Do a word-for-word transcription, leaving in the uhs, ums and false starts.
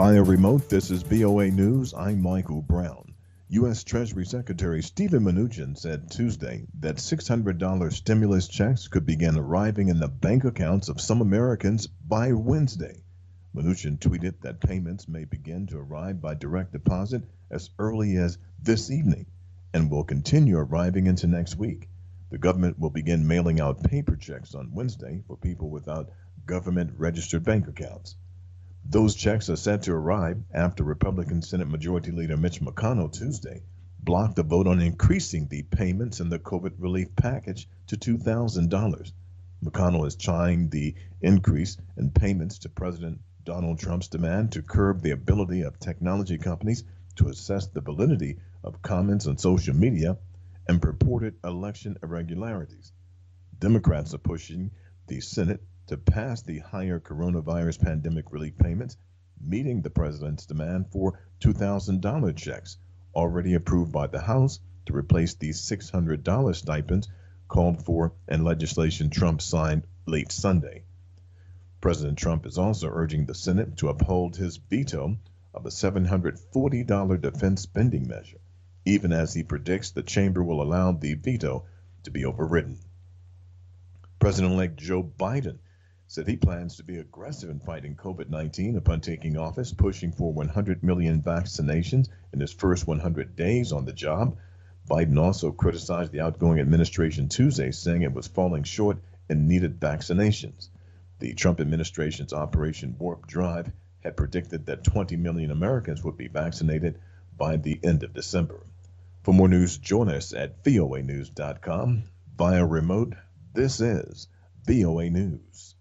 Via remote, this is V O A News. I'm Michael Brown. U S. Treasury Secretary Steven Mnuchin said Tuesday that six hundred dollars stimulus checks could begin arriving in the bank accounts of some Americans by Wednesday. Mnuchin tweeted that payments may begin to arrive by direct deposit as early as this evening and will continue arriving into next week. The government will begin mailing out paper checks on Wednesday for people without government registered bank accounts. Those checks are set to arrive after Republican Senate Majority Leader Mitch McConnell Tuesday blocked a vote on increasing the payments in the COVID relief package to two thousand dollars. McConnell is trying the increase in payments to President Donald Trump's demand to curb the ability of technology companies to assess the validity of comments on social media and purported election irregularities. Democrats are pushing the Senate to pass the higher coronavirus pandemic relief payments, meeting the president's demand for two thousand dollars checks, already approved by the House to replace the six hundred dollars stipends called for in legislation Trump signed late Sunday. President Trump is also urging the Senate to uphold his veto of a seven hundred forty dollars defense spending measure, even as he predicts the chamber will allow the veto to be overridden. President-elect Joe Biden said he plans to be aggressive in fighting COVID nineteen upon taking office, pushing for one hundred million vaccinations in his first one hundred days on the job. Biden also criticized the outgoing administration Tuesday, saying it was falling short in needed vaccinations. The Trump administration's Operation Warp Drive had predicted that twenty million Americans would be vaccinated by the end of December. For more news, join us at V O A news dot com. Via remote, this is V O A News.